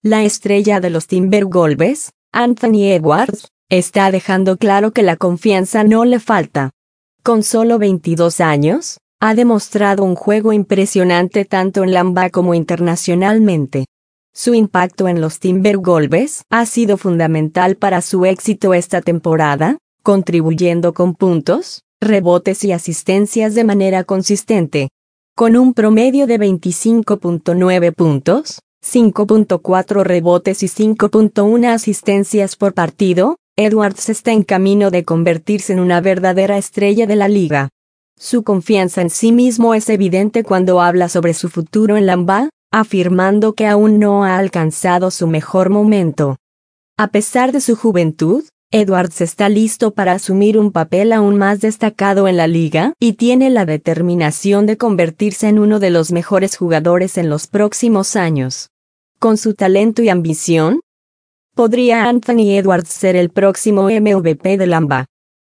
La estrella de los Timberwolves, Anthony Edwards, está dejando claro que la confianza no le falta. Con solo 22 años, ha demostrado un juego impresionante tanto en la NBA como internacionalmente. Su impacto en los Timberwolves ha sido fundamental para su éxito esta temporada, contribuyendo con puntos, rebotes y asistencias de manera consistente. Con un promedio de 25.9 puntos, 5.4 rebotes y 5.1 asistencias por partido, Edwards está en camino de convertirse en una verdadera estrella de la liga. Su confianza en sí mismo es evidente cuando habla sobre su futuro en la NBA, afirmando que aún no ha alcanzado su mejor momento. A pesar de su juventud, Edwards está listo para asumir un papel aún más destacado en la liga y tiene la determinación de convertirse en uno de los mejores jugadores en los próximos años. Con su talento y ambición, ¿podría Anthony Edwards ser el próximo MVP de la NBA?